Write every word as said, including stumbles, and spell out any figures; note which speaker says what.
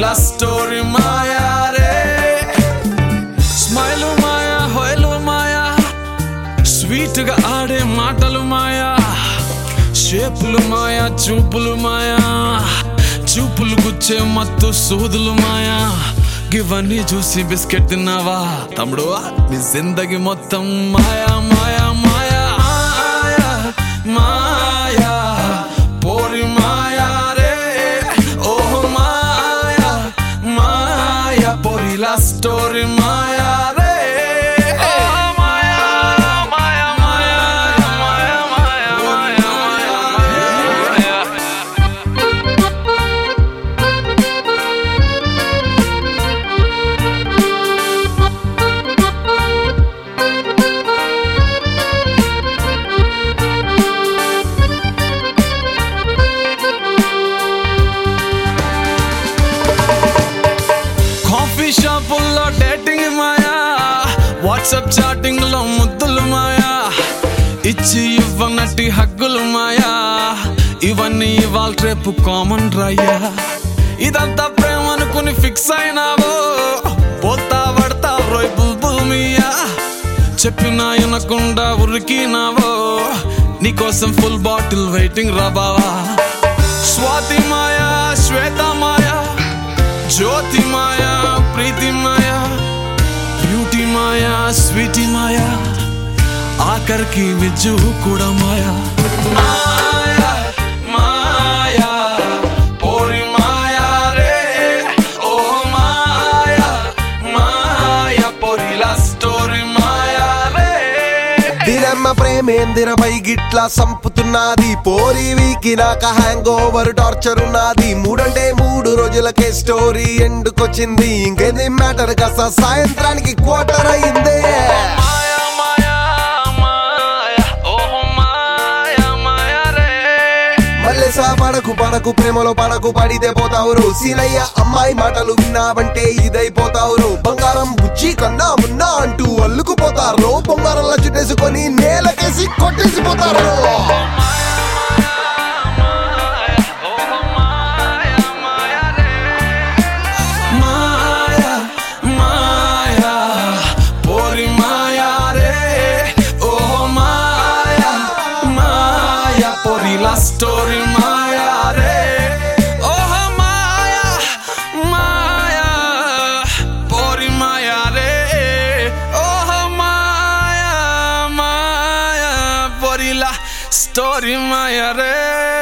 Speaker 1: पोरीला स्टोरी माया रे स्माइल माया होयलो माया स्वीट गा आडे माटलु माया షేపులు మాయా చూపులు మాయా చూపులు గుచ్చే మత్తు సూదులు మాయా ఇవన్నీ చూసి బిస్కెట్ తిన్నావా తమ్ముడు నీ జిందగీ మొత్తం మాయా మాయా మాయా మాయా పోరి మాయా రే ఓ మాయా మాయా పోరిలా స్టోరీ మాయా రే షాపుల్లో డేటింగ్ మాయా వాట్సాప్ చాటింగ్ లో ముద్దులు మాయా ఇచ్చి ఇవ్వనట్టి హగ్గులు మాయా ఇవన్నీ ఇవాళ రేపు కామన్ రాయ్యా ఇదంతా ప్రేమ అనుకుని ఫిక్స్ అయినావో పోతా పడతా రోయ్ బుల్బుల్ మియా చెప్పినా వినకుండా ఉరికినావో నీకోసం ఫుల్ బాటిల్ వెయిటింగ్ రా బావా స్వాతి మాయా శ్వేత మాయా జ్యోతి మాయా ప్రీతి మాయా బ్యూటీ మాయా స్వీటీ మాయా ఆఖరికి విజ్జు కూడా మాయా మాయా మాయా పోరి మాయా రే ఓ మాయా మాయా పోరిలా స్టోరీ మాయా రే
Speaker 2: దిరమ్మ ప్రేమేందిర గిట్లా సంపుతున్నది పోరి వీకి నాక హ్యాంగ్ ఓవర్ టార్చర్ ఉన్నది మూడంటే మూడు రోజులకే స్టోరీ ఎండుకొచ్చింది ఇంకేది మ్యాటర్ కాస్త సాయంత్రానికి క్వార్టర్ అయిందే మల్లెసా పడకు పడకు ప్రేమలో పడకు పడితే పోతావురు సీనయ్య అమ్మాయి మాటలు విన్నావంటే ఇదైపోతావురు బంగారం బుజ్జి కన్నా మున్నా అంటూ అల్లుకుపోతారు బొంగారంలా చుట్టేసుకొని నేలకేసి కొట్టేసిపోతారు
Speaker 1: స్టోరీ మాయా రే ఓహ మాయా మాయా పోరి మాయా రే ఓహ మాయా మాయా పోరిలా స్టోరీ మాయా రే